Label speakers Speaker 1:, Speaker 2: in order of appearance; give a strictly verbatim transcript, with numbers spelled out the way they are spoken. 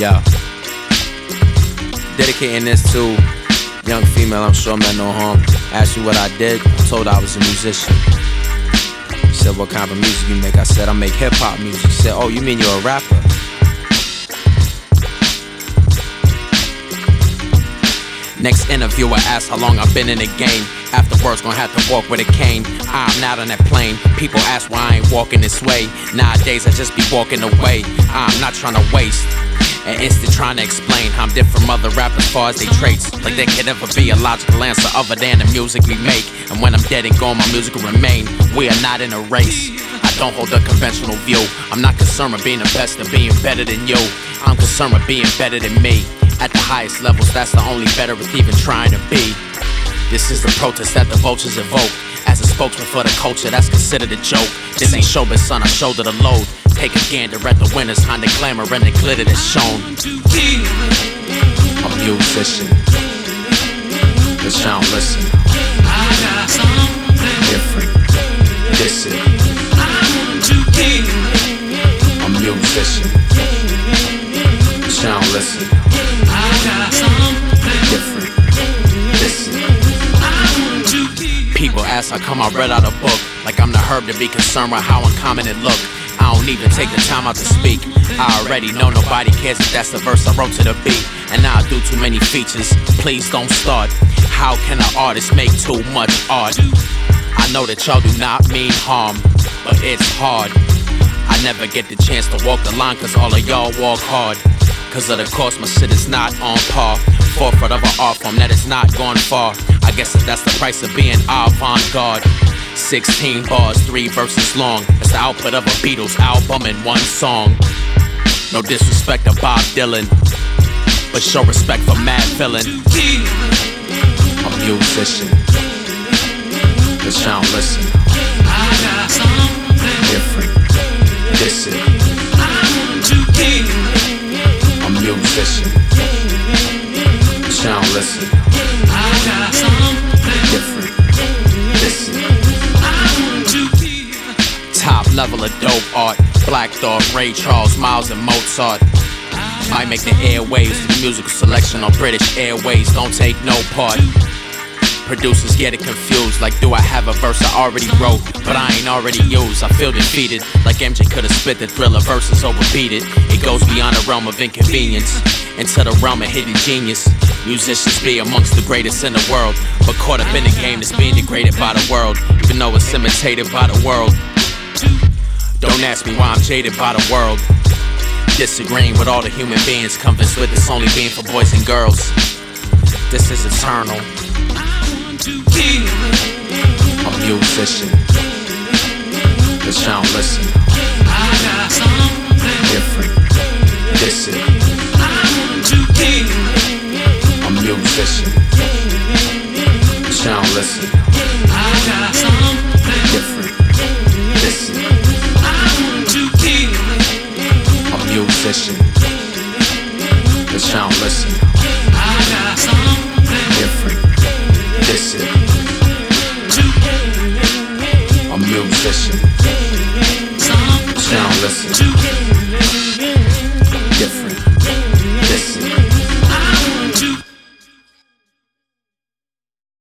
Speaker 1: Yeah. Dedicating this to young female, I'm sure meant no harm. Asked you what I did, I told her I was a musician. She said, what kind of music you make? I said, I make hip-hop music. She said, oh, you mean you're a rapper? Next interviewer asked how long I've been in the game. Afterwards, gonna have to walk with a cane. I'm not on that plane. People ask why I ain't walking this way. Nowadays, I just be walking away. I'm not trying to waste an instant trying to explain how I'm different from other rappers as far as they traits. Like there could ever be a logical answer other than the music we make. And when I'm dead and gone, my music will remain. We are not in a race. I don't hold a conventional view. I'm not concerned with being the best and being better than you. I'm concerned with being better than me. At the highest levels, that's the only better with even trying to be. This is the protest that the vultures evoke. As a spokesman for the culture, that's considered a joke. This ain't showbiz, son, I shoulder the load. Take a gander at the winners, find the glamour and the glitter that's shown. I'm a musician, but y'all don't listen. Different, this is. I'm a musician, but y'all don't listen. Different, this is. People ask how come I read out a book, like I'm the herb to be concerned with how uncommon it look. I don't even take the time out to speak. I already know nobody cares if that's the verse I wrote to the beat. And now I do too many features, please don't start. How can an artist make too much art? I know that y'all do not mean harm, but it's hard. I never get the chance to walk the line cause all of y'all walk hard. Cause of the course my shit is not on par. Forefront of an art form that is not gone far. I guess that that's the price of being avant-garde. Sixteen bars, three verses long. That's the output of a Beatles album in one song. No disrespect to Bob Dylan, but show respect for Mad Villain. I'm a musician, but y'all don't listen. Different, this is. I'm a musician, but y'all don't listen. Different, this is. Top level of dope art. Black Dog, Ray Charles, Miles and Mozart. I make the airwaves, the musical selection on British Airways. Don't take no part. Producers get it confused, like do I have a verse I already wrote, but I ain't already used. I feel defeated, like M J could've spit the Thriller verses over beat it. It goes beyond the realm of inconvenience, into the realm of hidden genius. Musicians be amongst the greatest in the world, but caught up in the game that's being degraded by the world, even though it's imitated by the world. Don't ask me why I'm jaded by the world, disagreeing with all the human beings, convinced with this only being for boys and girls. This is eternal. I'm a musician, but y'all don't listen. Different, this is. I'm a musician, but y'all don't listen.